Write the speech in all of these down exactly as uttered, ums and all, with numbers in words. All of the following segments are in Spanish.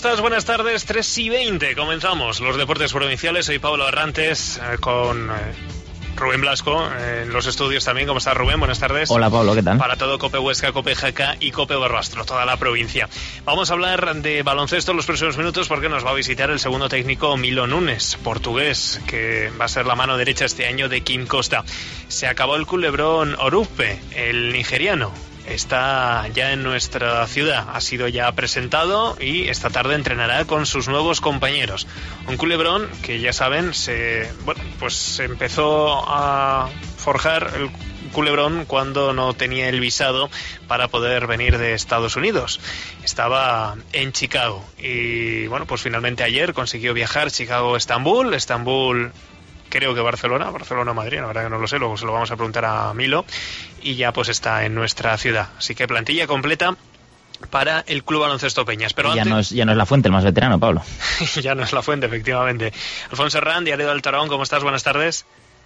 estás? Buenas tardes, tres y veinte. Comenzamos los deportes provinciales. Soy Pablo Arrantes eh, con... Eh... Rubén Blasco, en los estudios también. ¿Cómo estás, Rubén? Buenas tardes. Hola, Pablo, ¿qué tal? Para todo Cope Huesca, Cope Jaca y Cope Barbastro, toda la provincia. Vamos a hablar de baloncesto en los próximos minutos porque nos va a visitar el segundo técnico Milo Nunes, portugués, que va a ser la mano derecha este año de Kim Costa. Se acabó el culebrón Orupe, el nigeriano. Está ya en nuestra ciudad, ha sido ya presentado y esta tarde entrenará con sus nuevos compañeros. Un culebrón que ya saben, se, bueno, pues se empezó a forjar el culebrón cuando no tenía el visado para poder venir de Estados Unidos. Estaba en Chicago y bueno, pues finalmente ayer consiguió viajar Chicago-Estambul, Estambul... Creo que Barcelona, Barcelona-Madrid, la verdad que no lo sé, luego se lo vamos a preguntar a Milo, y ya pues está en nuestra ciudad. Así que plantilla completa para el Club Baloncesto Peñas. Pero ya, antes... no es, ya no es La Fuente el más veterano, Pablo. Ya no es La Fuente, efectivamente. Alfonso Herrán, Diario del Tarón, ¿cómo estás? Buenas tardes.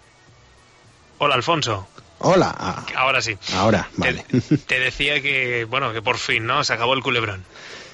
Hola, Alfonso. Hola. Ahora sí. Ahora, vale. Te, te decía que, bueno, que por fin, ¿no? Se acabó el culebrón.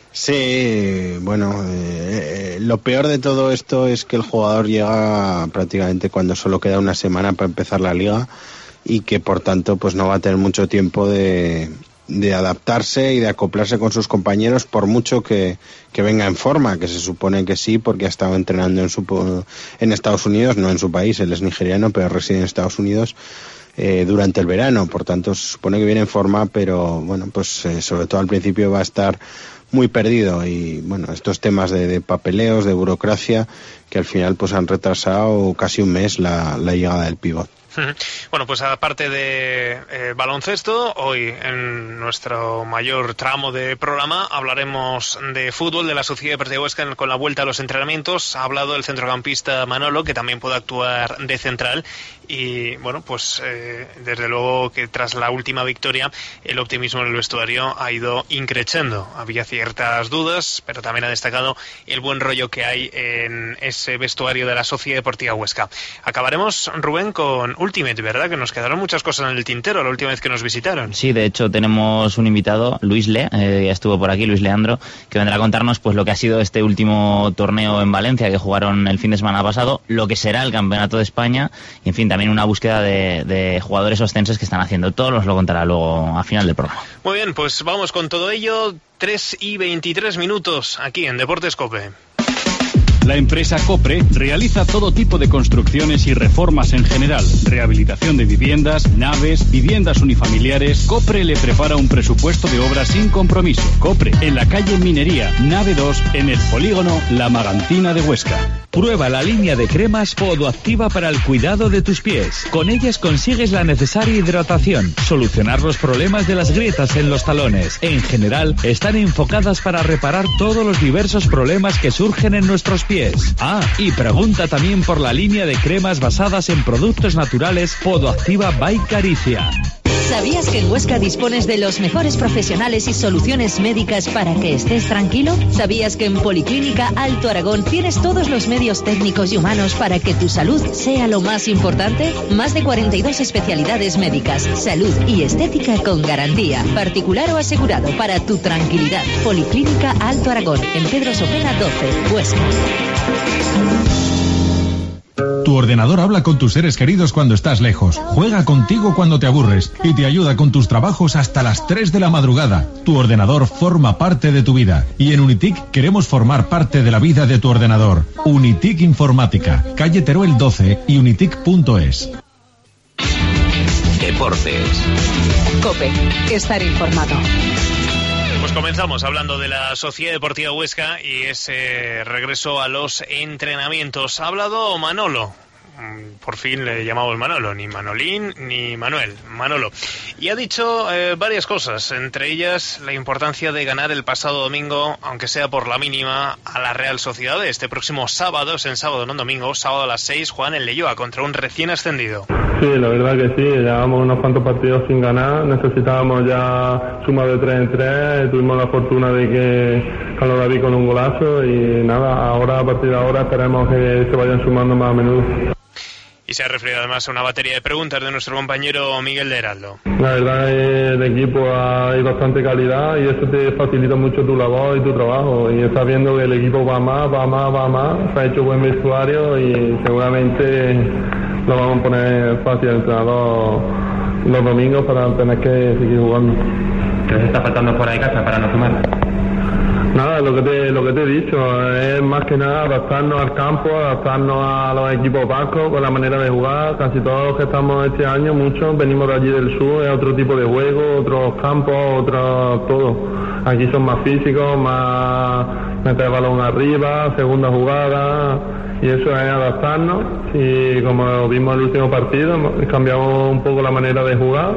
Sí, bueno, eh, lo peor de todo esto es que el jugador llega prácticamente cuando solo queda una semana para empezar la liga y que por tanto pues no va a tener mucho tiempo de, de adaptarse y de acoplarse con sus compañeros, por mucho que, que venga en forma, que se supone que sí, porque ha estado entrenando en, su, en Estados Unidos, no en su país, él es nigeriano, pero reside en Estados Unidos. Eh, durante el verano, por tanto se supone que viene en forma, pero bueno, pues eh, sobre todo al principio va a estar muy perdido y bueno, estos temas de, de papeleos, de burocracia, que al final pues han retrasado casi un mes la, la llegada del pívot. Bueno, pues aparte de eh, baloncesto, hoy en nuestro mayor tramo de programa hablaremos de fútbol, de la Sociedad Deportiva Huesca con la vuelta a los entrenamientos. Ha hablado el centrocampista Manolo, que también puede actuar de central. Y bueno, pues eh, desde luego que tras la última victoria el optimismo en el vestuario ha ido increciendo. Había ciertas dudas, pero también ha destacado el buen rollo que hay en ese vestuario de la Sociedad Deportiva Huesca. Acabaremos, Rubén, con Ultimate, ¿verdad? Que nos quedaron muchas cosas en el tintero la última vez que nos visitaron. Sí, de hecho tenemos un invitado, Luis Le, eh, ya estuvo por aquí, Luis Leandro, que vendrá a contarnos pues lo que ha sido este último torneo en Valencia que jugaron el fin de semana pasado, lo que será el Campeonato de España y en fin, también una búsqueda de, de jugadores ostenses que están haciendo. Todo nos lo contará luego al final del programa. Muy bien, pues vamos con todo ello. tres y veintitrés minutos aquí en Deportes Cope. La empresa Copre realiza todo tipo de construcciones y reformas en general. Rehabilitación de viviendas, naves, viviendas unifamiliares. Copre le prepara un presupuesto de obras sin compromiso. Copre, en la calle Minería, nave dos, en el polígono La Magantina de Huesca. Prueba la línea de cremas Podoactiva para el cuidado de tus pies. Con ellas consigues la necesaria hidratación, solucionar los problemas de las grietas en los talones. En general, están enfocadas para reparar todos los diversos problemas que surgen en nuestros pies. Ah, y pregunta también por la línea de cremas basadas en productos naturales Podoactiva by Caricia. ¿Sabías que en Huesca dispones de los mejores profesionales y soluciones médicas para que estés tranquilo? ¿Sabías que en Policlínica Alto Aragón tienes todos los medios técnicos y humanos para que tu salud sea lo más importante? Más de cuarenta y dos especialidades médicas, salud y estética con garantía, particular o asegurado, para tu tranquilidad. Policlínica Alto Aragón, en Pedro Sopena doce, Huesca. Tu ordenador habla con tus seres queridos cuando estás lejos, juega contigo cuando te aburres y te ayuda con tus trabajos hasta las tres de la madrugada. Tu ordenador forma parte de tu vida y en Unitic queremos formar parte de la vida de tu ordenador. Unitic Informática, calle Teruel doce y unitic punto es. Deportes. Cope, estar informado. Pues comenzamos hablando de la Sociedad Deportiva Huesca y ese regreso a los entrenamientos. Ha hablado Manolo. Por fin le llamamos Manolo, ni Manolín ni Manuel, Manolo. Y ha dicho eh, varias cosas, entre ellas la importancia de ganar el pasado domingo, aunque sea por la mínima, a la Real Sociedad. Este próximo sábado, es en sábado, no en domingo, sábado a las seis, juegan en Leioa contra un recién ascendido. Sí, la verdad que sí, llevamos unos cuantos partidos sin ganar, necesitábamos ya suma de tres en tres, tuvimos la fortuna de que Carlos David con un golazo y nada, ahora a partir de ahora esperemos que se vayan sumando más a menudo. Y se ha referido además a una batería de preguntas de nuestro compañero Miguel de Heraldo. La verdad es el equipo hay bastante calidad y eso te facilita mucho tu labor y tu trabajo. Y estás viendo que el equipo va más, va más, va más. Se ha hecho buen vestuario y seguramente lo vamos a poner fácil al entrenador los domingos para tener que seguir jugando. ¿Qué les está faltando fuera de casa para no sumar? Nada, lo que te lo que te he dicho es más que nada adaptarnos al campo, adaptarnos a los equipos vascos con la manera de jugar. Casi todos los que estamos este año, muchos venimos de allí del sur, es otro tipo de juego, otros campos, otro todo. Aquí son más físicos, más meter el balón arriba, segunda jugada, y eso es adaptarnos. Y como vimos el último partido, cambiamos un poco la manera de jugar.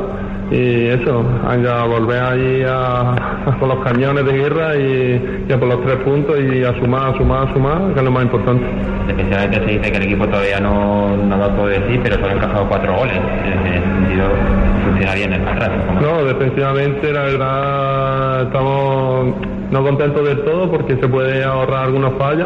Y eso, a volver ahí a, a por los cañones de guerra y, y a por los tres puntos y a sumar, a sumar, a sumar, que es lo más importante. Defensivamente se dice que el equipo todavía no, no ha dado todo de sí, pero solo ha encajado cuatro goles. En ese sentido, funciona bien el atrás. No, defensivamente la verdad estamos no contentos del todo porque se puede ahorrar algunas fallas,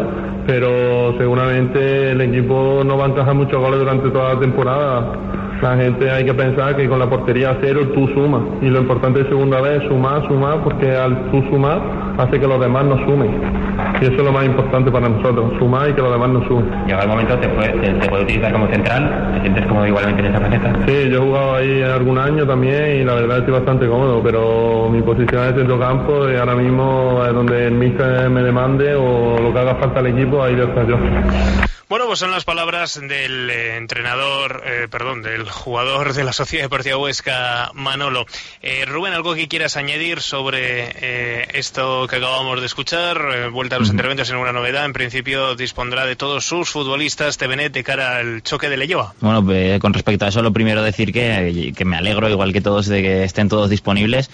pero seguramente el equipo no va a encajar muchos goles durante toda la temporada. La gente hay que pensar que con la portería a cero tú sumas y lo importante de segunda vez es sumar, sumar, porque al tú sumar hace que los demás no sumen y eso es lo más importante para nosotros, sumar y que los demás no sumen. Llega el momento, te puede, te, te puede utilizar como central, ¿te sientes cómodo igualmente en esa faceta? Sí, yo he jugado ahí algún año también y la verdad estoy bastante cómodo, pero mi posición es centrocampo y ahora mismo es donde el míster me demande o lo que haga falta al equipo, ahí voy a estar yo. Bueno, pues son las palabras del eh, entrenador, eh, perdón, del jugador de la Sociedad Deportiva Huesca, Manolo. Eh, Rubén, ¿algo que quieras añadir sobre eh, esto que acabamos de escuchar? Eh, vuelta a los entrenamientos sin ninguna novedad. En principio dispondrá de todos sus futbolistas T V N E T de cara al choque de Leioa. Bueno, pues, con respecto a eso, lo primero decir que, que me alegro, igual que todos, de que estén todos disponibles,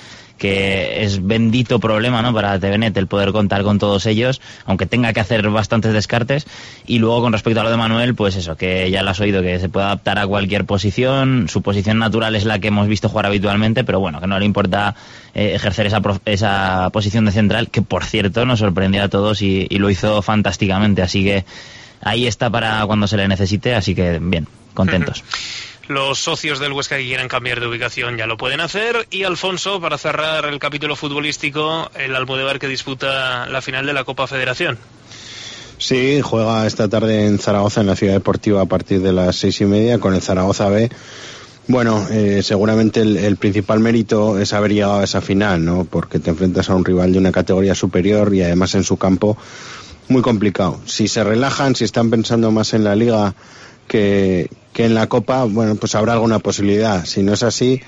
que es bendito problema, ¿no?, para T V N E T el poder contar con todos ellos, aunque tenga que hacer bastantes descartes. Y luego, con respecto a lo de Manuel, pues eso, que ya lo has oído, que se puede adaptar a cualquier posición. Su posición natural es la que hemos visto jugar habitualmente, pero bueno, que no le importa eh, ejercer esa, esa posición de central, que por cierto nos sorprendió a todos y, y lo hizo fantásticamente. Así que ahí está para cuando se le necesite, así que bien, contentos. Los socios del Huesca que quieran cambiar de ubicación ya lo pueden hacer. Y Alfonso, para cerrar el capítulo futbolístico, el Almudévar que disputa la final de la Copa Federación. Sí, juega esta tarde en Zaragoza, en la Ciudad Deportiva, a partir de las seis y media con el Zaragoza B. Bueno, eh, seguramente el, el principal mérito es haber llegado a esa final, ¿no? Porque te enfrentas a un rival de una categoría superior y además en su campo muy complicado. Si se relajan, si están pensando más en la Liga que, que en la Copa, bueno, pues habrá alguna posibilidad. Si no es así,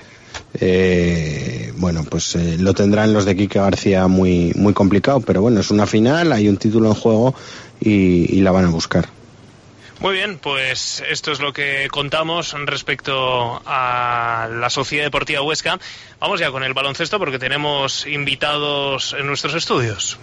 eh, bueno, pues eh, lo tendrán los de Quique García muy, muy complicado. Pero bueno, es una final, hay un título en juego y, y la van a buscar. Muy bien, pues esto es lo que contamos respecto a la Sociedad Deportiva Huesca. Vamos ya con el baloncesto porque tenemos invitados en nuestros estudios.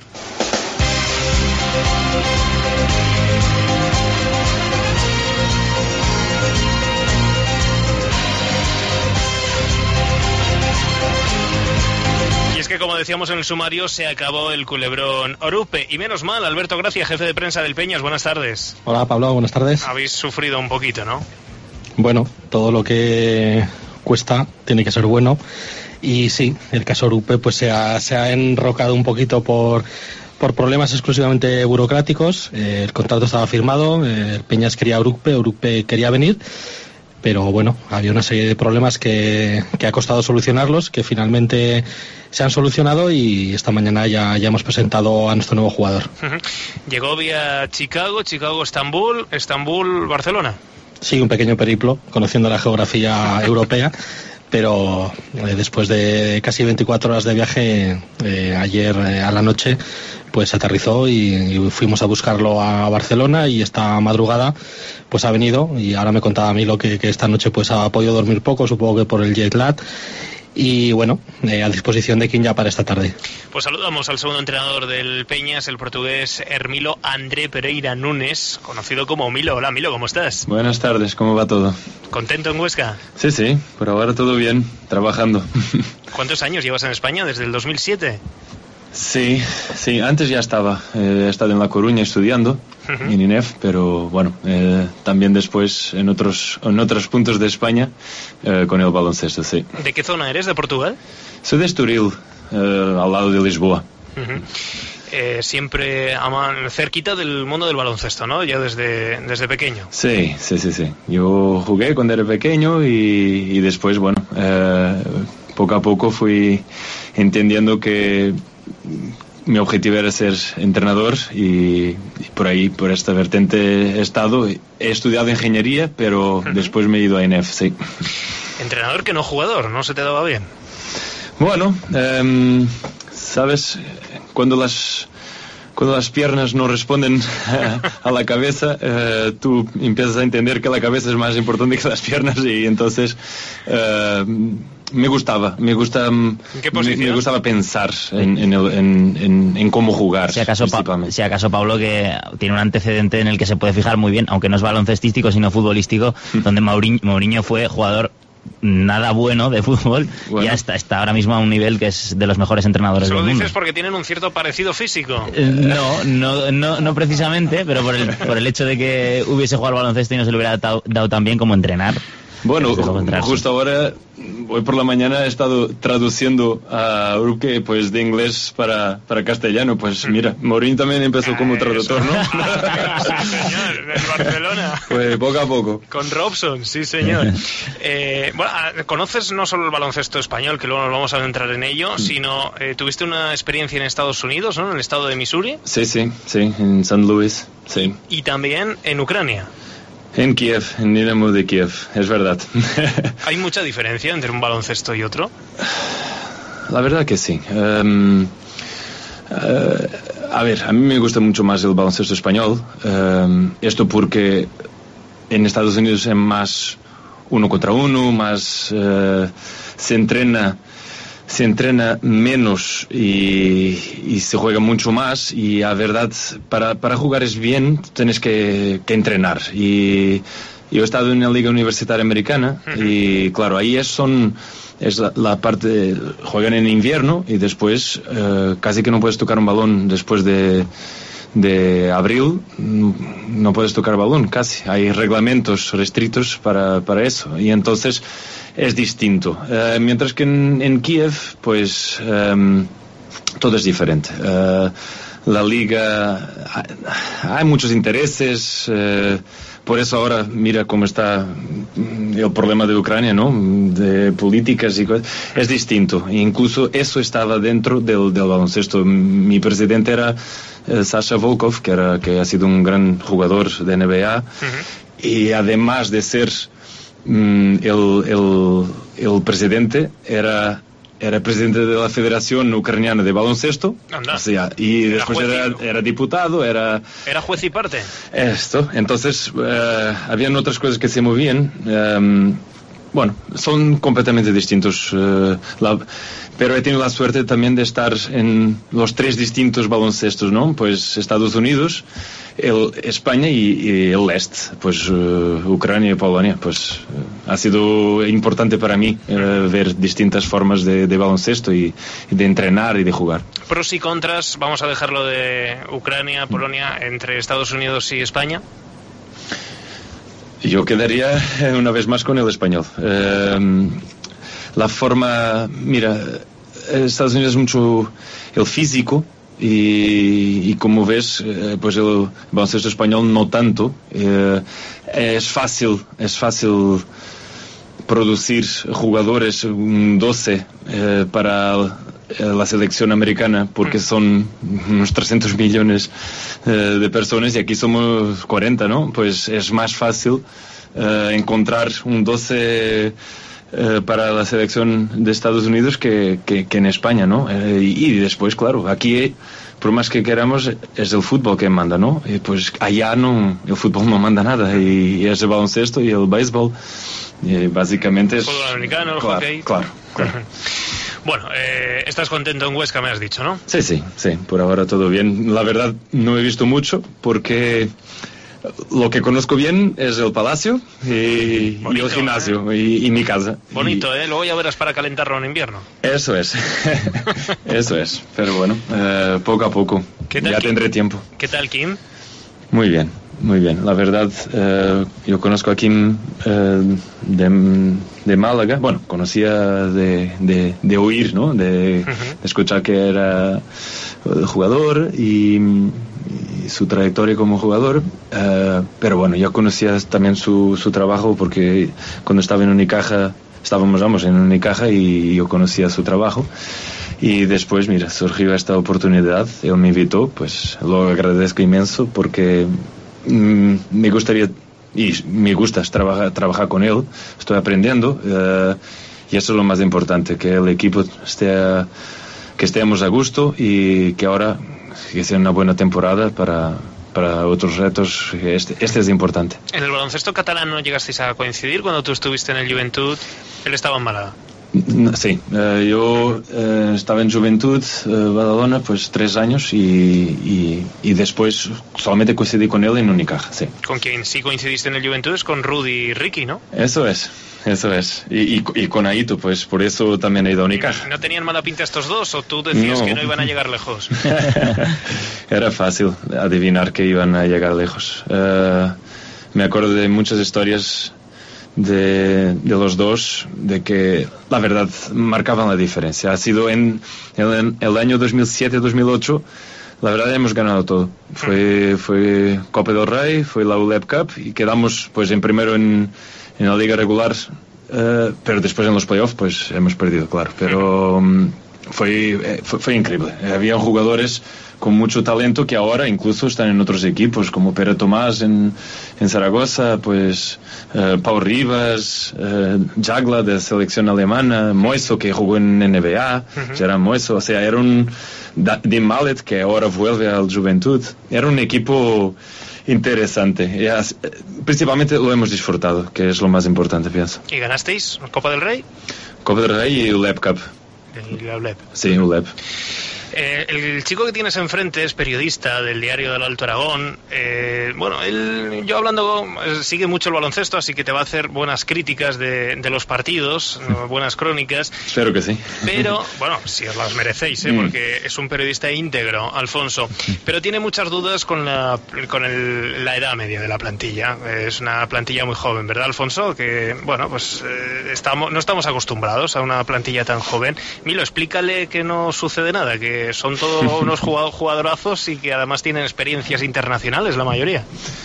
Que como decíamos en el sumario, se acabó el culebrón Orupe, y menos mal. Alberto Gracia, jefe de prensa del Peñas, buenas tardes. Hola Pablo, buenas tardes. Habéis sufrido un poquito, ¿no? Bueno, todo lo que cuesta tiene que ser bueno, y sí, el caso Orupe pues se ha, se ha enrocado un poquito por, por problemas exclusivamente burocráticos. Eh, el contrato estaba firmado, eh, el Peñas quería Orupe, Orupe quería venir, pero bueno, había una serie de problemas que, que ha costado solucionarlos, que finalmente se han solucionado, y esta mañana ya, ya hemos presentado a nuestro nuevo jugador. Uh-huh. Llegó vía Chicago, Chicago-Estambul, Estambul-Barcelona. Sí, un pequeño periplo, conociendo la geografía europea, pero eh, después de casi veinticuatro horas de viaje, eh, ayer eh, a la noche, pues aterrizó y, y fuimos a buscarlo a Barcelona, y esta madrugada pues ha venido, y ahora me contaba a mí lo que, que esta noche pues ha podido dormir poco, supongo que por el jet lag, y bueno, eh, a disposición de quien ya para esta tarde. Pues saludamos al segundo entrenador del Peñas, el portugués Hermilo André Pereira Nunes, conocido como Milo. Hola Milo, ¿cómo estás? Buenas tardes, ¿cómo va todo? ¿Contento en Huesca? Sí, sí, por ahora todo bien, trabajando. ¿Cuántos años llevas en España? ¿Desde el dos mil siete? Sí, sí, antes ya estaba, eh, he estado en La Coruña estudiando, uh-huh. en I N E F, pero bueno, eh, también después en otros en otros puntos de España eh, con el baloncesto, sí. ¿De qué zona eres, de Portugal? Soy de Estoril, eh, al lado de Lisboa. Uh-huh. Eh, siempre aman, cerquita del mundo del baloncesto, ¿no? Ya desde, desde pequeño. Sí, sí, sí, sí. Yo jugué cuando era pequeño y, y después, bueno, eh, poco a poco fui entendiendo que mi objetivo era ser entrenador y, y por ahí, por esta vertiente he estado. He estudiado ingeniería, pero uh-huh. después me he ido a I N E F, sí. Entrenador que no jugador, ¿no se te daba bien? Bueno, eh, sabes, cuando las cuando las piernas no responden a, a la cabeza, eh, tú empiezas a entender que la cabeza es más importante que las piernas y entonces eh, me gustaba, me gusta, ¿En qué posición? Me, me gustaba pensar en, en, el, en, en, en cómo jugar. Si acaso, pa- si acaso Pablo, que tiene un antecedente en el que se puede fijar muy bien, aunque no es baloncestístico sino futbolístico, donde Mourinho, Mourinho fue jugador nada bueno de fútbol, bueno. ya está, está ahora mismo a un nivel que es de los mejores entrenadores del mundo. ¿Solo dices porque tienen un cierto parecido físico? Eh, no, no, no, no precisamente, pero por el, por el hecho de que hubiese jugado al baloncesto y no se le hubiera dado, dado tan bien como entrenar. Bueno, justo ahora, hoy por la mañana he estado traduciendo a Urque pues de inglés para, para castellano. Pues mira, Mourinho también empezó como traductor, ¿no? Sí, señor, del Barcelona. Pues poco a poco. Con Robson, sí, señor. Eh, bueno, conoces no solo el baloncesto español, que luego nos vamos a adentrar en ello, sino eh, tuviste una experiencia en Estados Unidos, ¿no? En el estado de Missouri. Sí, sí, sí, en San Luis, sí. Y también en Ucrania. En Kiev, en Dinamo de Kiev, es verdad. ¿Hay mucha diferencia entre un baloncesto y otro? La verdad que sí. Um, uh, a ver, a mí me gusta mucho más el baloncesto español. Um, esto porque en Estados Unidos es más uno contra uno, más uh, se entrena se entrena menos y, y se juega mucho más y a verdad para, para jugar es bien tienes que, que entrenar y yo he estado en la liga universitaria americana uh-huh. y claro ahí es son es la, la parte juegan en invierno y después uh, casi que no puedes tocar un balón después de de abril no puedes tocar balón casi hay reglamentos restrictos para, para eso y entonces es distinto uh, mientras que en, en Kiev pues um, todo es diferente uh, la liga hay muchos intereses uh, por eso ahora mira cómo está el problema de Ucrania, ¿no? De políticas y cosas. Es distinto. E incluso eso estaba dentro del, del baloncesto. Mi presidente era eh, Sasha Volkov, que, era, que ha sido un gran jugador de N B A. Uh-huh. Y además de ser mm, el, el, el presidente, era... era presidente de la Federación Ucraniana de Baloncesto. Anda. O sea, y Era después juez y- era, era diputado, era Era juez y parte. esto. Entonces, eh, habían otras cosas que se movían. eh, bueno, son completamente distintos. eh, la- pero he tenido la suerte también de estar en los tres distintos baloncestos, ¿no? Pues Estados Unidos, el España y, y el este, pues uh, Ucrania y Polonia. Pues uh, ha sido importante para mí uh, ver distintas formas de, de baloncesto y, y de entrenar y de jugar. Pros y contras, vamos a dejarlo de Ucrania, Polonia, entre Estados Unidos y España. Yo quedaría eh, una vez más con el español. Eh, la forma, mira, Estados Unidos es mucho el físico y, y como ves, eh, pues el baloncesto español no tanto. Eh, es fácil, es fácil producir jugadores, un doce eh, para la selección americana porque son unos trescientos millones eh, de personas y aquí somos cuarenta, ¿no? Pues es más fácil eh, encontrar un doce eh, para la selección de Estados Unidos que, que, que en España, ¿no? Eh, y, y después, claro, aquí por más que queramos es el fútbol que manda, ¿no? Y pues allá no, el fútbol no manda nada y, y es el baloncesto y el béisbol y básicamente es... El fútbol americano, el claro, hockey. Claro, claro. Bueno, eh, estás contento en Huesca, me has dicho, ¿no? Sí, sí, sí, por ahora todo bien. La verdad no he visto mucho porque lo que conozco bien es el palacio y, Bonito, y el gimnasio ¿eh? y, y mi casa. Bonito, ¿eh? Luego ya verás para calentarlo en invierno. Eso es, eso es. Pero bueno, eh, poco a poco. ¿Qué tal, Ya Kim? tendré tiempo. ¿Qué tal, Kim? Muy bien, muy bien. La verdad, eh, yo conozco a Kim eh, de, de Málaga. Bueno, conocía de, de, de oír, ¿no? De, uh-huh. de escuchar que era jugador y, y su trayectoria como jugador. Eh, pero bueno, yo conocía también su, su trabajo porque cuando estaba en Unicaja, estábamos vamos, en Unicaja y yo conocía su trabajo. Y después, mira, surgió esta oportunidad, él me invitó, pues lo agradezco inmenso porque mmm, me gustaría, y me gusta trabajar, trabajar con él, estoy aprendiendo, uh, y eso es lo más importante, que el equipo esté, que estemos a gusto y que ahora que sea una buena temporada para, para otros retos, este, este es importante. En el baloncesto catalán no llegasteis a coincidir cuando tú estuviste en el Juventud, él estaba en Málaga. Sí, eh, yo eh, estaba en Juventud, eh, Badalona, pues tres años y, y, y después solamente coincidí con él en Unicaja, sí. Con quien sí coincidiste en el Juventud es con Rudy y Ricky, ¿no? Eso es, eso es. Y, y, y con Aito, pues por eso también he ido a Unicaja. ¿No tenían mala pinta estos dos o tú decías no. que no iban a llegar lejos? Era fácil adivinar que iban a llegar lejos. Uh, me acuerdo de muchas historias De, de los dos, de que la verdad marcaban la diferencia. Ha sido en el, el año dos mil siete dos mil ocho, la verdad hemos ganado todo. Fue, fue Copa del Rey, fue la U L E P Cup y quedamos pues en primero en, en la liga regular, uh, pero después en los playoffs pues hemos perdido, claro. Pero um, fue, fue, fue increíble. Había jugadores con mucho talento que ahora incluso están en otros equipos como Pere Tomás en, en Zaragoza, pues uh, Pau Rivas, uh, Jagla de selección alemana, Moiso que jugó en N B A, uh-huh. Gerard Moiso, o sea, era un Dim Mallet que ahora vuelve al Juventud. Era un equipo interesante y as, principalmente lo hemos disfrutado, que es lo más importante, pienso. ¿Y ganasteis Copa del Rey? Copa del Rey y U L E P Cup. ¿Y la U L E P? Sí, U L E P. Eh, el chico que tienes enfrente es periodista del diario del Alto Aragón. Eh, bueno, él, yo hablando, sigue mucho el baloncesto, así que te va a hacer buenas críticas de, de los partidos, buenas crónicas. Espero que sí. Pero, bueno, si os las merecéis, ¿eh? Porque es un periodista íntegro, Alfonso. Pero tiene muchas dudas con la, con el, la edad media de la plantilla. Es una plantilla muy joven, ¿verdad, Alfonso? Que, bueno, pues eh, estamos, no estamos acostumbrados a una plantilla tan joven. Milo, explícale que no sucede nada, que son todos unos jugadorazos y que además tienen experiencias internacionales la mayoría.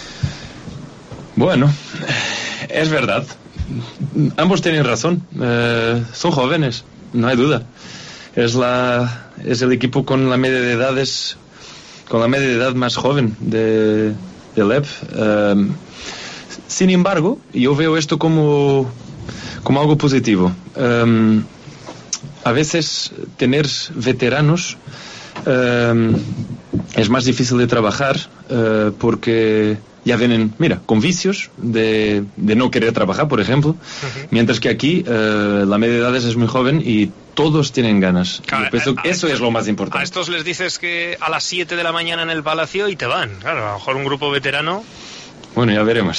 Bueno, es verdad. Ambos tienen razón. Eh, son jóvenes, no hay duda. Es la es el equipo con la media de edades, con la media de edad más joven de del E P. Eh, sin embargo, yo veo esto como como algo positivo. Eh, A veces tener veteranos eh, es más difícil de trabajar eh, porque ya vienen, mira, con vicios de, de no querer trabajar, por ejemplo, uh-huh. Mientras que aquí eh, la media de edades es muy joven y todos tienen ganas. Claro, pienso que eso es lo más importante. A estos les dices que a las siete de la mañana en el Palacio y te van. Claro, a lo mejor un grupo veterano... Bueno, ya veremos.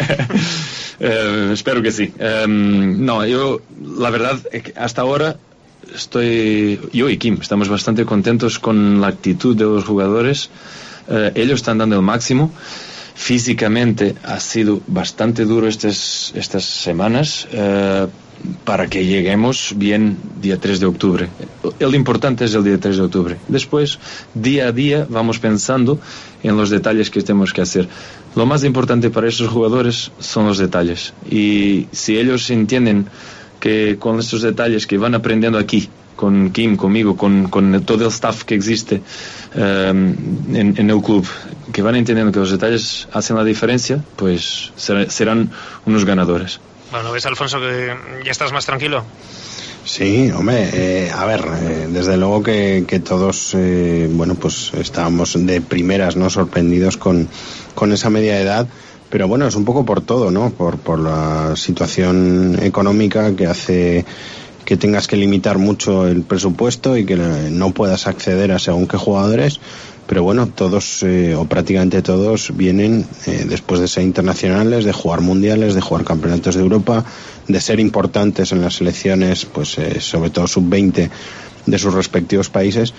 eh, espero que sí. Eh, no, yo, la verdad, hasta ahora... Estoy, yo y Kim estamos bastante contentos con la actitud de los jugadores. Eh, ellos están dando el máximo. Físicamente ha sido bastante duro estas, estas semanas eh, para que lleguemos bien día tres de octubre. El importante es el día tres de octubre. Después, día a día, vamos pensando en los detalles que tenemos que hacer. Lo más importante para esos jugadores son los detalles. Y si ellos entienden que con estos detalles que van aprendiendo aquí, con Kim, conmigo, con, con todo el staff que existe um, en, en el club, que van entendiendo que los detalles hacen la diferencia, pues ser, serán unos ganadores. Bueno, ¿ves, Alfonso, que ya estás más tranquilo? Sí, hombre, eh, a ver, eh, desde luego que, que todos, eh, bueno, pues estábamos de primeras, ¿no?, sorprendidos con, con esa media edad. Pero bueno, es un poco por todo, ¿no? Por, por la situación económica que hace que tengas que limitar mucho el presupuesto y que no puedas acceder a según qué jugadores. Pero bueno, todos, eh, o prácticamente todos, vienen eh, después de ser internacionales, de jugar mundiales, de jugar campeonatos de Europa, de ser importantes en las selecciones, pues eh, sobre todo sub veinte de sus respectivos países.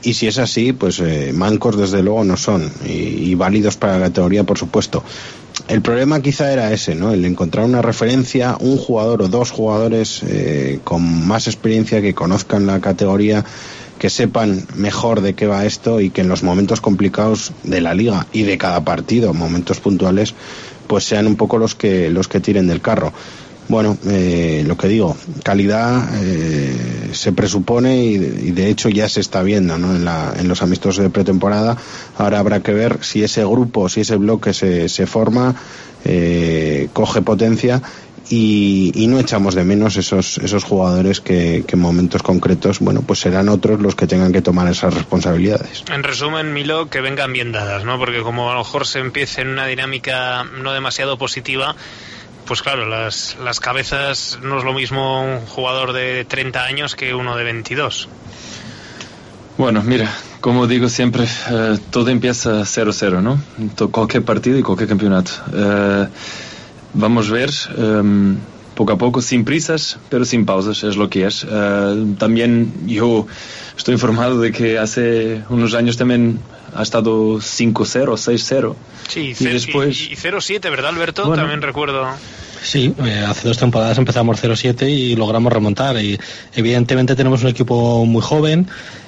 y si es así, pues eh, mancos desde luego no son, y, y válidos para la categoría, por supuesto. El problema quizá era ese, ¿no? El encontrar una referencia, un jugador o dos jugadores eh, con más experiencia, que conozcan la categoría, que sepan mejor de qué va esto, y que en los momentos complicados de la liga y de cada partido, momentos puntuales, pues sean un poco los que los que tiren del carro. Bueno, eh, lo que digo, calidad eh, se presupone, y, y de hecho ya se está viendo, ¿no? En, la, en los amistosos de pretemporada. Ahora habrá que ver si ese grupo, si ese bloque se, se forma, eh, coge potencia, y, y no echamos de menos esos esos jugadores que, que en momentos concretos, bueno, pues serán otros los que tengan que tomar esas responsabilidades. En resumen, Milo, que vengan bien dadas, ¿no? Porque como a lo mejor se empiece en una dinámica no demasiado positiva, pues claro, las, las cabezas no es lo mismo un jugador de treinta años que uno de veintidós. Bueno, mira, como digo siempre, eh, todo empieza cero cero, ¿no? To- cualquier partido y cualquier campeonato. Eh, vamos a ver, eh, poco a poco, sin prisas, pero sin pausas, es lo que es. Eh, también yo estoy informado de que hace unos años también ha estado cinco cero, seis cero. Sí, y después... y, y cero siete, ¿verdad, Alberto? Bueno, también recuerdo. Sí, eh, hace dos temporadas empezamos cero siete y logramos remontar, y evidentemente tenemos un equipo muy joven,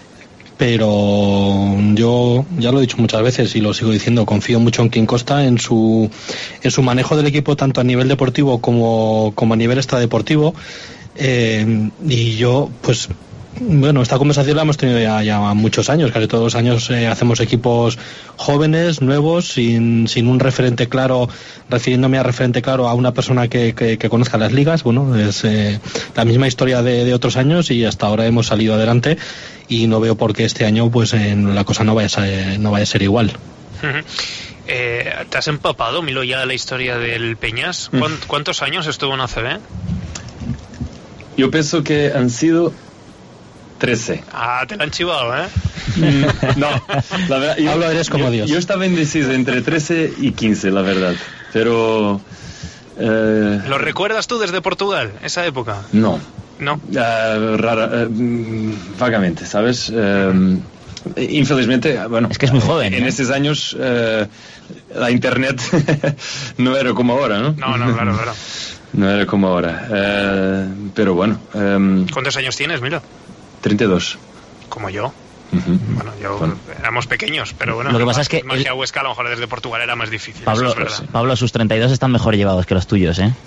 pero yo ya lo he dicho muchas veces y lo sigo diciendo, confío mucho en Quim Costa, en su en su manejo del equipo, tanto a nivel deportivo como, como a nivel extradeportivo, eh, y yo pues bueno, esta conversación la hemos tenido ya, ya muchos años, casi todos los años eh, hacemos equipos jóvenes, nuevos, sin, sin un referente claro, refiriéndome a referente claro a una persona que, que, que conozca las ligas. Bueno, es eh, la misma historia de, de otros años, y hasta ahora hemos salido adelante, y no veo por qué este año pues en la cosa no vaya a ser, no vaya a ser igual. Uh-huh. Eh, ¿Te has empapado, Milo, ya de la historia del Peñas? Mm. ¿Cuánt- ¿Cuántos años estuvo en A C B? Yo pienso que han sido trece. Ah, te la han chivado, ¿eh? No, la verdad, yo, Pablo, eres como yo, Dios. Yo estaba indeciso entre trece y quince, la verdad. Pero... Eh, ¿Lo recuerdas tú desde Portugal, esa época? no. No. Uh, rara, uh, mm, vagamente, ¿sabes? Uh, infelizmente, bueno... Es que es muy joven, En ¿eh? estos años uh, la internet no era como ahora, ¿no? No, no, claro, claro. No era como ahora. Uh, pero bueno... Um, ¿Cuántos años tienes, Milo? treinta y dos. Como yo. Uh-huh. Bueno, yo Bueno. éramos pequeños, pero bueno. Lo que pasa es que Magia el- Huesca, a lo mejor desde Portugal era más difícil. Pablo, eso es verdad. Pablo, sus treinta y dos están mejor llevados que los tuyos, ¿eh?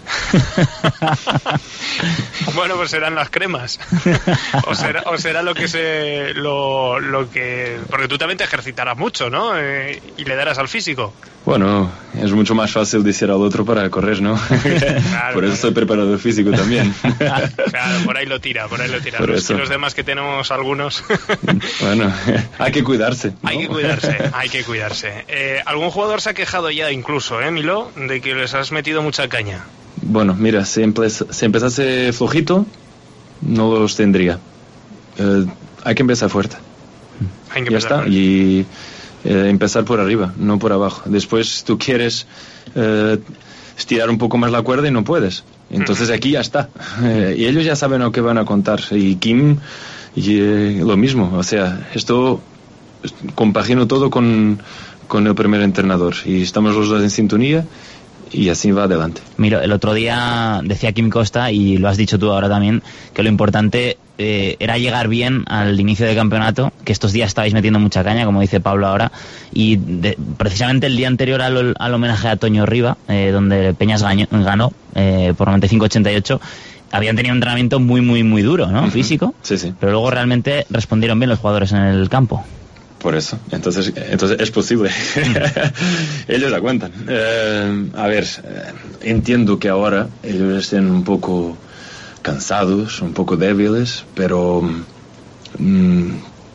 Bueno, pues serán las cremas. O será, o será lo que se. Lo, lo que. Porque tú también te ejercitarás mucho, ¿no? Eh, y le darás al físico. Bueno, es mucho más fácil decir al otro para correr, ¿no? Claro, Por eso claro. soy preparador físico también. Claro, por ahí lo tira, por ahí lo tira. Por Los, eso. los demás que tenemos algunos. Bueno, hay que cuidarse, ¿no? Hay que cuidarse, hay que cuidarse. Eh, ¿Algún jugador se ha quejado ya incluso, eh, Milo, de que les has metido mucha caña? Bueno, mira, si, empe- si empezase flojito, no los tendría. Eh, hay que empezar fuerte. Hay que Ya empezar está. por- Y eh, empezar por arriba, no por abajo. Después tú quieres eh, estirar un poco más la cuerda y no puedes. Entonces aquí ya está. Eh, y ellos ya saben lo que van a contar. Y Quim, y, eh, lo mismo. O sea, esto compagino todo con, con el primer entrenador. Y estamos los dos en sintonía. Y así va adelante. Mira, el otro día decía Quim Costa, y lo has dicho tú ahora también, que lo importante eh, era llegar bien al inicio del campeonato, que estos días estabais metiendo mucha caña, como dice Pablo ahora, y de- precisamente el día anterior al, al homenaje a Toño Riva, eh, donde Peñas gaño- ganó eh, por noventa y cinco a ochenta y ocho, habían tenido un entrenamiento muy, muy, muy duro, ¿no? Ujú. Físico, Sí, sí. pero luego realmente respondieron bien los jugadores en el campo. Por eso, entonces, entonces es posible. Ellos la cuentan. Eh, a ver, eh, entiendo que ahora ellos estén un poco cansados, un poco débiles, pero mm,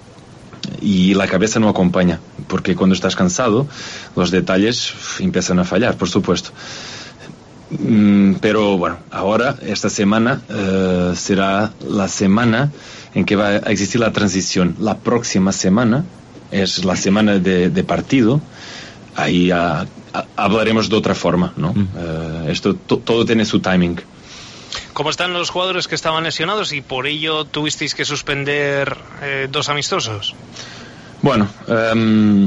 y la cabeza no acompaña, porque cuando estás cansado, los detalles uf, empiezan a fallar, por supuesto. Mm, pero bueno, ahora, esta semana, eh, será la semana en que va a existir la transición. La próxima semana es la semana de, de partido. Ahí ah, ah, hablaremos de otra forma, ¿no? Mm. Eh, esto to- todo tiene su timing. ¿Cómo están los jugadores que estaban lesionados y por ello tuvisteis que suspender eh, dos amistosos? Bueno, um,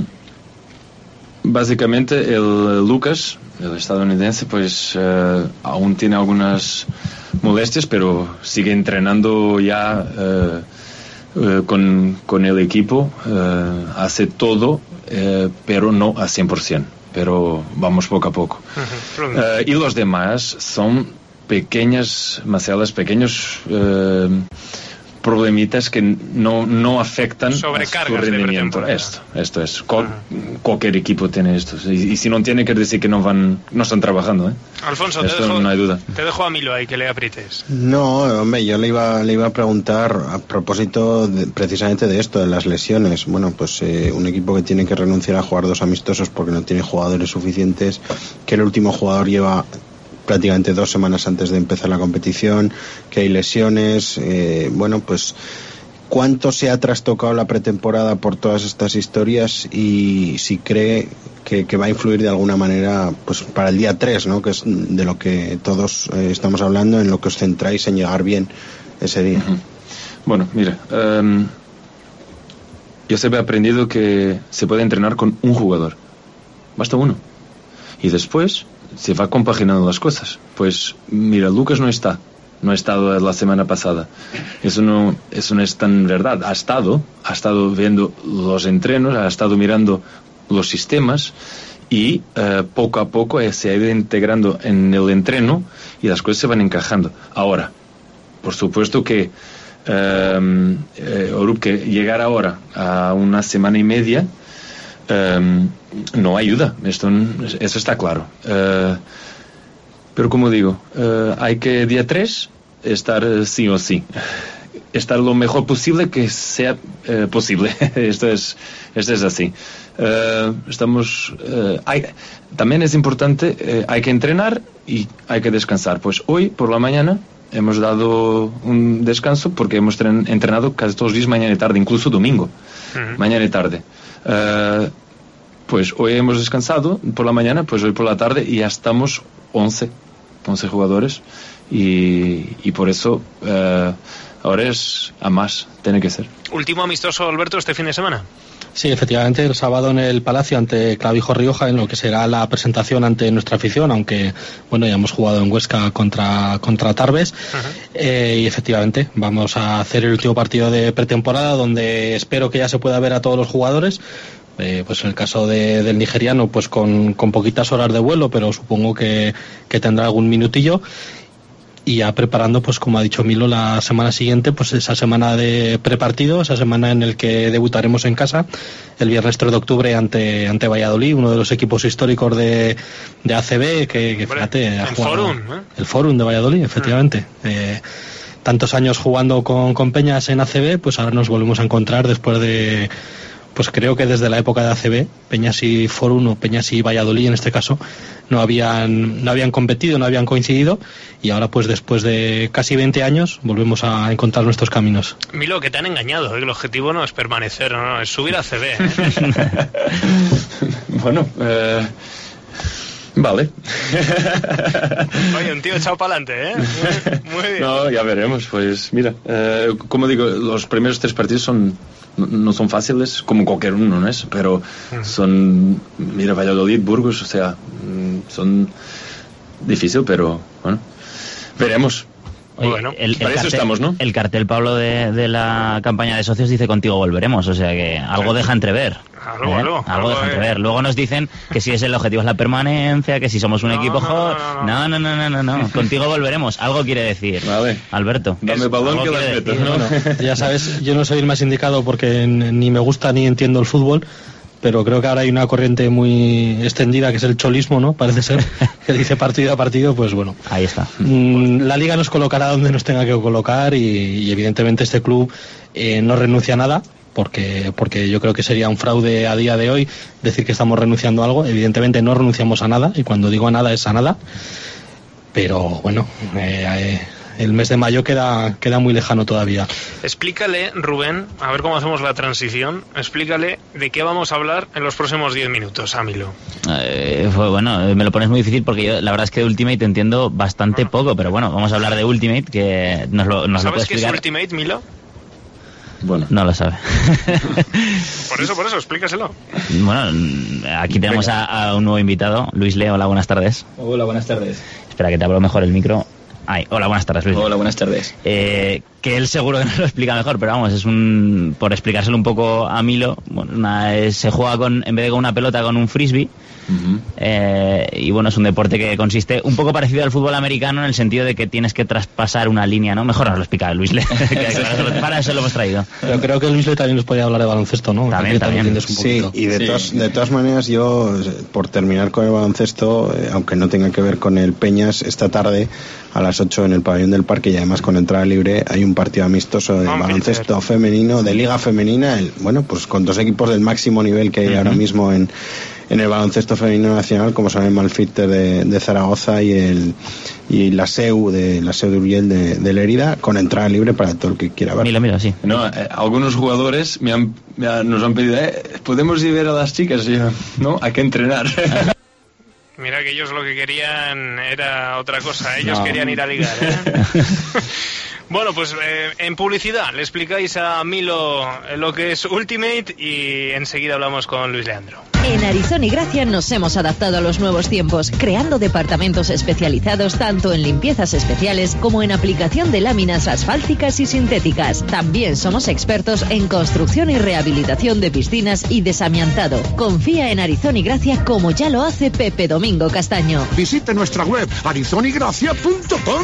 básicamente el Lucas, el estadounidense, pues uh, aún tiene algunas molestias, pero sigue entrenando ya uh, uh, con, con el equipo, uh, hace todo, uh, pero no a cien por ciento, pero vamos poco a poco. Uh-huh. Uh, y los demás son pequeñas macelas, pequeños uh, problemitas que no, no afectan a su rendimiento. Esto, esto es. Cual, uh-huh. Cualquier equipo tiene esto. Y, y si no tiene, quiere decir que no van, no están trabajando, ¿eh? Alfonso, esto te dejo, no hay duda. Te dejo a Milo ahí que le aprietes. No, hombre, yo le iba, le iba a preguntar a propósito de, precisamente de esto, de las lesiones. Bueno, pues eh, un equipo que tiene que renunciar a jugar dos amistosos porque no tiene jugadores suficientes, que el último jugador lleva prácticamente dos semanas antes de empezar la competición, que hay lesiones, eh, bueno, pues cuánto se ha trastocado la pretemporada por todas estas historias y si cree que, que va a influir de alguna manera pues para el día tres, ¿no? Que es de lo que todos eh, estamos hablando, en lo que os centráis en llegar bien ese día. Uh-huh. Bueno, mira, um, yo siempre he aprendido que se puede entrenar con un jugador, basta uno, y después se va compaginando las cosas. Pues mira, Lucas no está, no ha estado la semana pasada. Eso no, eso no es tan verdad. Ha estado, ha estado viendo los entrenos, ha estado mirando los sistemas y uh, poco a poco eh, se ha ido integrando en el entreno y las cosas se van encajando. Ahora, por supuesto que uh, eh, Orup, que llegar ahora a una semana y media Um, no ayuda, esto, eso está claro. Uh, pero como digo, uh, hay que día tres estar uh, sí o sí, estar lo mejor posible que sea uh, posible. esto es esto es así. Uh, estamos uh, hay, también es importante, uh, hay que entrenar y hay que descansar. Pues hoy por la mañana hemos dado un descanso porque hemos tren, entrenado casi todos los días, mañana y tarde, incluso domingo. Uh-huh. Mañana y tarde. Uh, pues hoy hemos descansado por la mañana, pues hoy por la tarde y ya estamos once jugadores y, y por eso uh, ahora es a más, tiene que ser. Último amistoso, Alberto, este fin de semana. Sí, efectivamente, el sábado en el Palacio ante Clavijo Rioja, en lo que será la presentación ante nuestra afición, aunque bueno, ya hemos jugado en Huesca contra, contra Tarbes. Uh-huh. eh, y efectivamente vamos a hacer el último partido de pretemporada donde espero que ya se pueda ver a todos los jugadores. Eh, pues en el caso de, del nigeriano, pues con, con poquitas horas de vuelo, pero supongo que, que tendrá algún minutillo. Y ya preparando, pues como ha dicho Milo, la semana siguiente, pues esa semana de prepartido, esa semana en el que debutaremos en casa, el viernes tres de octubre ante ante Valladolid, uno de los equipos históricos de, de A C B, que, que fíjate, ha jugado, Forum, ¿eh? El Forum de Valladolid, efectivamente. Mm. Eh, tantos años jugando con, con Peñas en A C B, pues ahora nos volvemos a encontrar después de... Pues creo que desde la época de A C B, Peñas y Forum, o Peñas y Valladolid en este caso, no habían no habían competido, no habían coincidido, y ahora pues después de casi veinte años volvemos a encontrar nuestros caminos. Milo, que te han engañado, ¿eh? El objetivo no es permanecer, no, no es subir a A C B. ¿eh? Bueno, eh... vale. Oye, un tío echado para adelante, ¿eh? Muy, muy bien. No, ya veremos, pues mira, eh, como digo, los primeros tres partidos son no son fáciles, como cualquier uno, ¿no es? Pero son, mira, Valladolid, Burgos, o sea, son difíciles, pero bueno, veremos. Oye, bueno, el, el para cartel, eso estamos, ¿no? El cartel, Pablo, de, de la campaña de socios dice contigo volveremos, o sea que algo deja entrever. Algo, ¿eh? algo, algo algo deja eh. entrever. Luego nos dicen que si es el objetivo es la permanencia, que si somos un no, equipo no, joven. No, no, no, no, no, no, no. Contigo volveremos. Algo quiere decir. Vale. Alberto. Dame balón que las meto. Bueno, ya sabes, yo no soy el más indicado porque ni me gusta ni entiendo el fútbol. Pero creo que ahora hay una corriente muy extendida que es el cholismo, ¿no? Parece ser, que dice partido a partido, pues bueno. Ahí está. Mmm, la Liga nos colocará donde nos tenga que colocar y, y evidentemente este club eh, no renuncia a nada, porque, porque yo creo que sería un fraude a día de hoy decir que estamos renunciando a algo. Evidentemente no renunciamos a nada, y cuando digo a nada es a nada. Pero bueno, eh, eh, el mes de mayo queda, queda muy lejano todavía. Explícale, Rubén, a ver cómo hacemos la transición, explícale de qué vamos a hablar en los próximos diez minutos, Ámilo. Eh, pues bueno, me lo pones muy difícil porque yo la verdad es que de Ultimate entiendo bastante ah. poco, pero bueno, vamos a hablar de Ultimate, que nos lo, nos lo puede ¿Sabes qué explicar. es Ultimate, Milo? Bueno. No lo sabe. Por eso, por eso, explícaselo. Bueno, aquí tenemos a, a un nuevo invitado, Luis Le. Hola, buenas tardes. Hola, buenas tardes. Espera, que te abro mejor el micro. Ay, hola, buenas tardes, Luis. Hola, buenas tardes. Eh, que él seguro que nos lo explica mejor, pero vamos, es un por explicárselo un poco a Milo. Bueno, una, es, se juega con, en vez de con una pelota, con un frisbee. Uh-huh. eh, y bueno, es un deporte que consiste un poco parecido al fútbol americano en el sentido de que tienes que traspasar una línea, ¿no? Mejor nos lo explica Luis Le. Para eso lo hemos traído. Pero creo que Luis Le también nos podía hablar de baloncesto, ¿no? También, también. también. Sí, y de, sí. Todas, de todas maneras yo, por terminar con el baloncesto, eh, aunque no tenga que ver con el Peñas, esta tarde a las ocho en el pabellón del Parque, y además con entrada libre, hay un partido amistoso de oh, baloncesto femenino, de liga femenina, el, bueno, pues con dos equipos del máximo nivel que hay uh-huh. ahora mismo en, en el baloncesto femenino nacional, como son el Malfilter de, de Zaragoza y el y la S E U de la S E U de Uriel de, de Lérida, con entrada libre para todo el que quiera ver. Mira, mira, sí. No, eh, algunos jugadores me han, me han, nos han pedido, eh, ¿podemos ir a ver a las chicas? Y yo, no, hay que entrenar. Mira que ellos lo que querían era otra cosa, ellos no. querían ir a ligar, ¿eh? Bueno, pues eh, en publicidad le explicáis a Milo lo que es Ultimate y enseguida hablamos con Luis Leandro. En Arizona y Gracia nos hemos adaptado a los nuevos tiempos, creando departamentos especializados tanto en limpiezas especiales como en aplicación de láminas asfálticas y sintéticas. También somos expertos en construcción y rehabilitación de piscinas y desamiantado. Confía en Arizona y Gracia como ya lo hace Pepe Domingo Castaño. Visite nuestra web arizona y gracia punto com.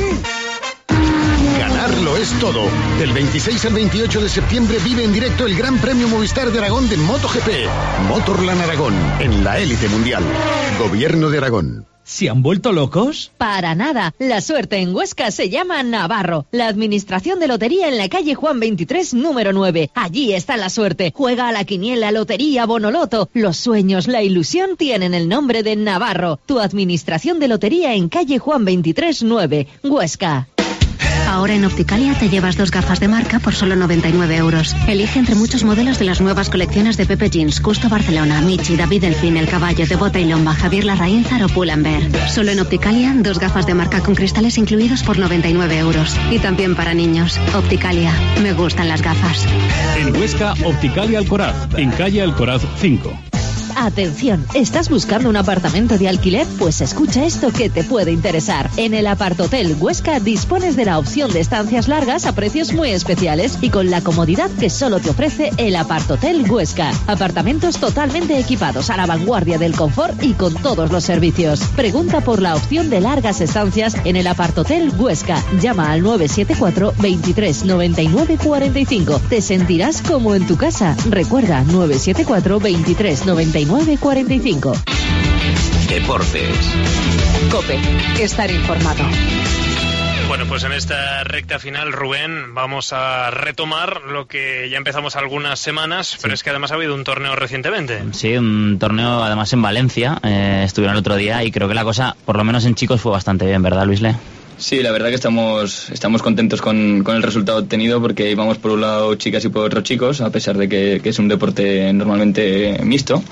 Ganarlo es todo. Del veintiséis al veintiocho de septiembre vive en directo el Gran Premio Movistar de Aragón de MotoGP. Motorland Aragón, en la élite mundial. Gobierno de Aragón. ¿Se han vuelto locos? Para nada. La suerte en Huesca se llama Navarro. La administración de lotería en la calle Juan veintitrés, número nueve. Allí está la suerte. Juega a la quiniela, lotería, bonoloto. Los sueños, la ilusión tienen el nombre de Navarro. Tu administración de lotería en calle Juan veintitrés, nueve. Huesca. Ahora en Opticalia te llevas dos gafas de marca por solo noventa y nueve euros. Elige entre muchos modelos de las nuevas colecciones de Pepe Jeans, Custo Barcelona, Michi, David Delfín, El Caballo, de Bota y Lomba, Javier Larraínzar o Pull&Bear. Solo en Opticalia, dos gafas de marca con cristales incluidos por noventa y nueve euros. Y también para niños. Opticalia. Me gustan las gafas. En Huesca, Opticalia Alcoraz, en calle Alcoraz cinco. Atención, ¿estás buscando un apartamento de alquiler? Pues escucha esto que te puede interesar. En el Apartotel Huesca dispones de la opción de estancias largas a precios muy especiales y con la comodidad que solo te ofrece el Apartotel Huesca. Apartamentos totalmente equipados a la vanguardia del confort y con todos los servicios. Pregunta por la opción de largas estancias en el Apartotel Huesca. Llama al nueve siete cuatro, veintitrés, noventa y nueve, cuarenta y cinco. Te sentirás como en tu casa. Recuerda, nueve siete cuatro, veintitrés, noventa y nueve, cuarenta y cinco. Deportes. COPE. Estar informado. Bueno, pues en esta recta final, Rubén, vamos a retomar lo que ya empezamos algunas semanas, sí. Pero es que además ha habido un torneo recientemente. Sí, un torneo además en Valencia, eh, estuvieron el otro día y creo que la cosa, por lo menos en chicos, fue bastante bien, ¿verdad, Luis Le? Sí, la verdad que estamos, estamos contentos con, con el resultado obtenido porque íbamos por un lado chicas y por otro chicos, a pesar de que, que es un deporte normalmente mixto.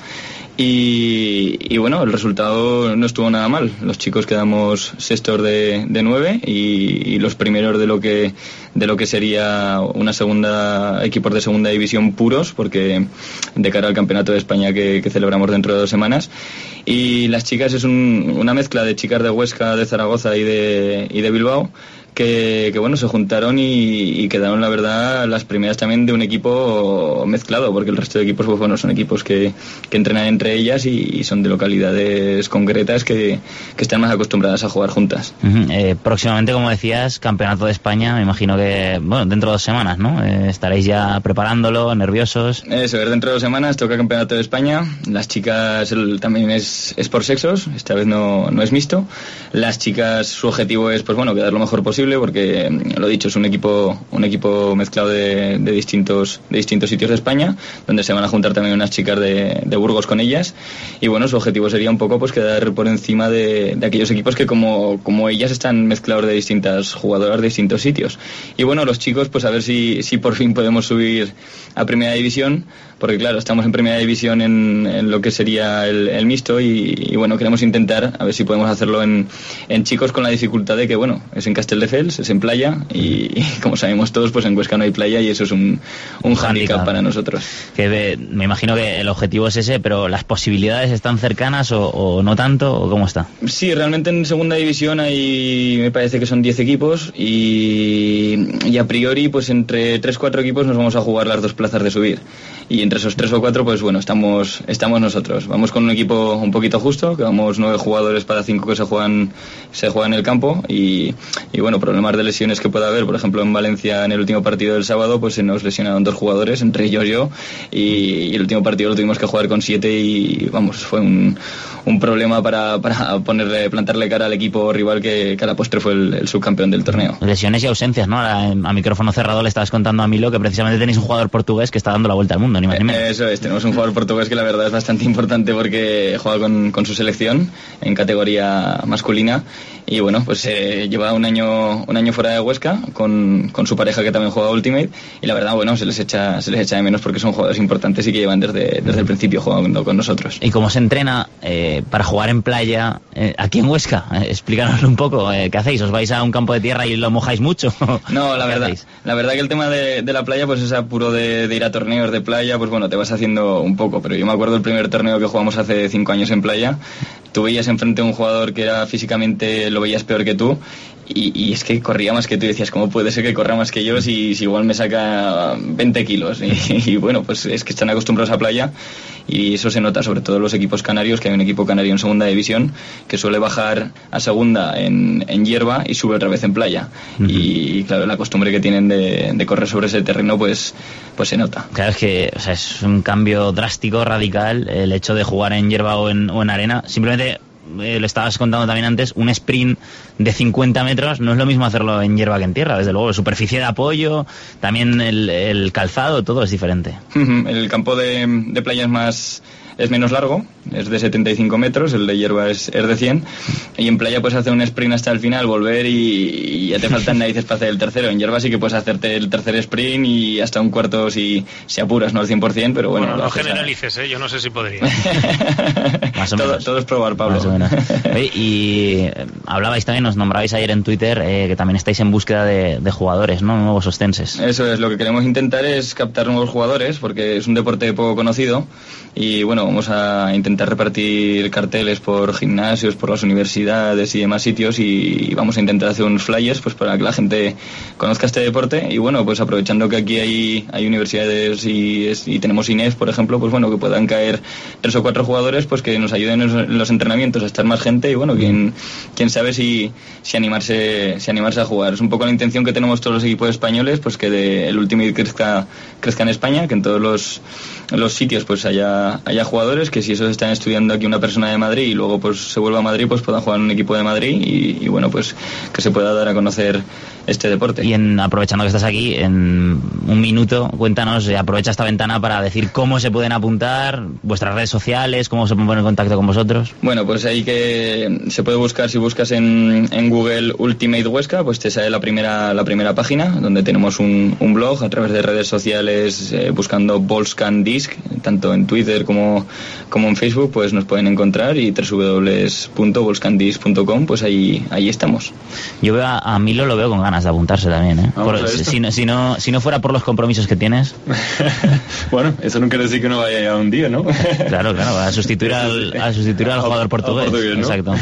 Y, y bueno, el resultado no estuvo nada mal. Los chicos quedamos sextos de, de nueve y, y los primeros de lo que de lo que sería una segunda equipos de segunda división puros, porque de cara al campeonato de España que, que celebramos dentro de dos semanas. Y las chicas es un, una mezcla de chicas de Huesca, de Zaragoza y de, y de Bilbao. Que, que bueno, se juntaron y, y quedaron, la verdad, las primeras también de un equipo mezclado, porque el resto de equipos, pues bueno, son equipos que, que entrenan entre ellas y, y son de localidades concretas que, que están más acostumbradas a jugar juntas. Uh-huh. Eh, próximamente, como decías, Campeonato de España, me imagino que, bueno, dentro de dos semanas, ¿no? Eh, estaréis ya preparándolo, nerviosos. Eso, es dentro de dos semanas, toca Campeonato de España. Las chicas el, también es, es por sexos, esta vez no, no es mixto. Las chicas, su objetivo es, pues bueno, quedar lo mejor posible, porque lo dicho, es un equipo un equipo mezclado de, de distintos de distintos sitios de España, donde se van a juntar también unas chicas de, de Burgos con ellas, y bueno, su objetivo sería un poco pues quedar por encima de, de aquellos equipos que como, como ellas están mezclados de distintas jugadoras de distintos sitios. Y bueno, los chicos, pues a ver si, si por fin podemos subir a Primera División, porque claro, estamos en Primera División en, en lo que sería el, el mixto y, y bueno, queremos intentar a ver si podemos hacerlo en, en chicos, con la dificultad de que bueno, es en Castelldefels Castelldefels, es en playa, y, y como sabemos todos, pues en Huesca no hay playa y eso es un, un hándicap para nosotros. Que me imagino que el objetivo es ese, pero ¿las posibilidades están cercanas o, o no tanto, o cómo está? Sí, realmente en segunda división hay, me parece que son diez equipos y, y a priori pues entre tres cuatro equipos nos vamos a jugar las dos plazas de subir. Y entre esos tres o cuatro, pues bueno, estamos estamos nosotros. Vamos con un equipo un poquito justo, que vamos nueve jugadores para cinco que se juegan se juegan en el campo y, y bueno, problemas de lesiones que pueda haber. Por ejemplo, en Valencia, en el último partido del sábado, pues se nos lesionaron dos jugadores, entre ellos yo, y, y el último partido lo tuvimos que jugar con siete y vamos, fue un, un problema para, para ponerle, plantarle cara al equipo rival que, que a la postre fue el, el subcampeón del torneo. Lesiones y ausencias, ¿no? A, a micrófono cerrado le estabas contando a Milo que precisamente tenéis un jugador portugués que está dando la vuelta al mundo. Eso es, tenemos un jugador portugués que la verdad es bastante importante porque juega con, con su selección en categoría masculina y bueno, pues eh, lleva un año un año fuera de Huesca con, con su pareja que también juega Ultimate y la verdad, bueno, se les echa se les echa de menos porque son jugadores importantes y que llevan desde, desde el principio jugando con nosotros. ¿Y cómo se entrena eh, para jugar en playa eh, aquí en Huesca? Eh, explícanoslo un poco, eh, ¿qué hacéis? ¿Os vais a un campo de tierra y lo mojáis mucho? No, la verdad, hacéis? la verdad que el tema de, de la playa pues es apuro de, de ir a torneos de playa, pues bueno, te vas haciendo un poco, pero yo me acuerdo el primer torneo que jugamos hace cinco años en playa, tú veías enfrente a un jugador que era físicamente, lo veías peor que tú y, y es que corría más que tú y decías, ¿cómo puede ser que corra más que yo si, si igual me saca veinte kilos? Y, y bueno, pues es que están acostumbrados a playa y eso se nota sobre todo en los equipos canarios, que hay un equipo canario en segunda división que suele bajar a segunda en, en hierba y sube otra vez en playa. Uh-huh. Y claro, la costumbre que tienen de, de correr sobre ese terreno pues, pues se nota. Claro, es que o sea, es un cambio drástico, radical, el hecho de jugar en hierba o en, o en arena. Simplemente Eh, lo estabas contando también antes, un sprint de cincuenta metros no es lo mismo hacerlo en hierba que en tierra, desde luego, superficie de apoyo, también el, el calzado, todo es diferente. El campo de, de playa es más es menos largo, es de setenta y cinco metros, el de hierba es, es de cien, y en playa puedes hacer un sprint hasta el final, volver y, y ya te faltan narices para hacer el tercero. En hierba sí que puedes hacerte el tercer sprint y hasta un cuarto si, si apuras, no al cien por ciento, pero bueno. Bueno, no generalices, ¿eh? Yo no sé si podría. Más o todo, menos. todo es probar, Pablo. Más o menos. Oye, y hablabais también, os nombrabais ayer en Twitter eh, que también estáis en búsqueda de, de jugadores, ¿no? Nuevos ostenses. Eso es, lo que queremos intentar es captar nuevos jugadores porque es un deporte poco conocido y bueno, vamos a intentar repartir carteles por gimnasios, por las universidades y demás sitios y vamos a intentar hacer unos flyers pues para que la gente conozca este deporte y bueno, pues aprovechando que aquí hay, hay universidades y, y tenemos I N E F, por ejemplo, pues bueno, que puedan caer tres o cuatro jugadores pues que nos ayuden en los entrenamientos a estar más gente y bueno, quién, quién sabe si, si animarse si animarse a jugar. Es un poco la intención que tenemos todos los equipos españoles, pues que de, el Ultimate crezca, crezca en España, que en todos los, los sitios pues haya, haya jugadores, que si esos están estudiando aquí una persona de Madrid y luego pues se vuelva a Madrid, pues puedan jugar en un equipo de Madrid y, y bueno, pues que se pueda dar a conocer este deporte. Y en, aprovechando que estás aquí, en un minuto, cuéntanos, aprovecha esta ventana para decir cómo se pueden apuntar, vuestras redes sociales, cómo se pueden poner en contacto con vosotros. Bueno, pues ahí que se puede buscar, si buscas en, en Google Ultimate Huesca, pues te sale la primera la primera página, donde tenemos un, un blog a través de redes sociales, eh, buscando Volscan Disc, tanto en Twitter como, como en Facebook, pues nos pueden encontrar y doble u doble u doble u punto volscan disc punto com, pues ahí, ahí estamos. Yo veo a, a Milo, lo veo con ganas de apuntarse también, ¿eh? Por, si, no, si, no, si no fuera por los compromisos que tienes. Bueno, eso no quiere decir que no vaya a un día, ¿no? Claro, claro, a sustituir al, a sustituir al jugador portugués. portugués, ¿no? Exacto.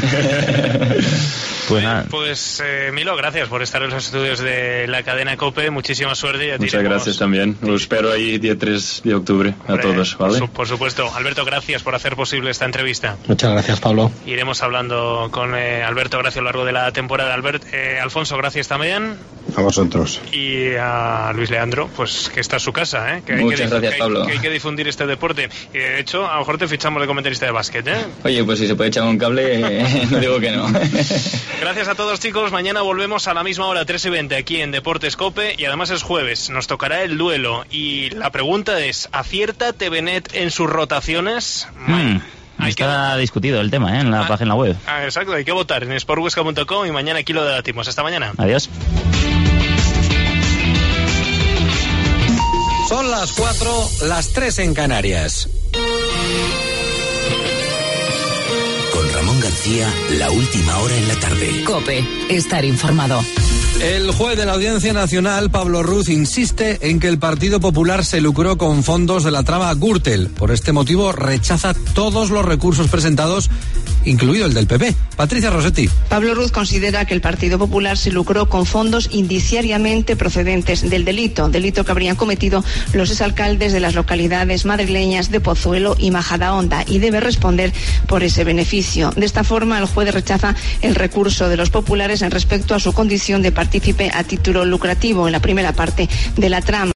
Pues, nada. Pues eh, Milo, gracias por estar en los estudios de la cadena COPE, muchísima suerte. Y a ti Muchas gracias también, los espero ahí día tres de octubre. Hombre, a todos, ¿vale? Por, su, por supuesto. Alberto, gracias por hacer posible esta entrevista. Muchas gracias, Pablo. Iremos hablando con eh, Alberto Gracia a lo largo de la temporada. Albert, eh, Alfonso, gracias también. A vosotros. Y a Luis Leandro, pues que está en su casa, ¿eh? Que hay Muchas que, gracias, que Pablo. Hay, que hay que difundir este deporte. Y de hecho, a lo mejor te fichamos de comentarista de básquet, ¿eh? Oye, pues si se puede echar un cable, eh, no digo que no. Gracias a todos, chicos. Mañana volvemos a la misma hora, tres y veinte, aquí en Deportes COPE. Y además es jueves, nos tocará el duelo. Y la pregunta es, ¿acierta T V Net en sus rotaciones? Hmm. Hay Está que... discutido el tema, ¿eh? En la ah, página web. Ah, exacto, hay que votar en sport huesca punto com y mañana aquí lo debatimos. Hasta mañana. Adiós. Son las cuatro, las tres en Canarias. Con Ramón García, la última hora en la tarde. COPE, estar informado. El juez de la Audiencia Nacional, Pablo Ruz, insiste en que el Partido Popular se lucró con fondos de la trama Gürtel. Por este motivo, rechaza todos los recursos presentados, incluido el del P P. Patricia Rossetti. Pablo Ruz considera que el Partido Popular se lucró con fondos indiciariamente procedentes del delito, delito que habrían cometido los exalcaldes de las localidades madrileñas de Pozuelo y Majadahonda, y debe responder por ese beneficio. De esta forma, el juez rechaza el recurso de los populares en respecto a su condición de partícipe a título lucrativo en la primera parte de la trama.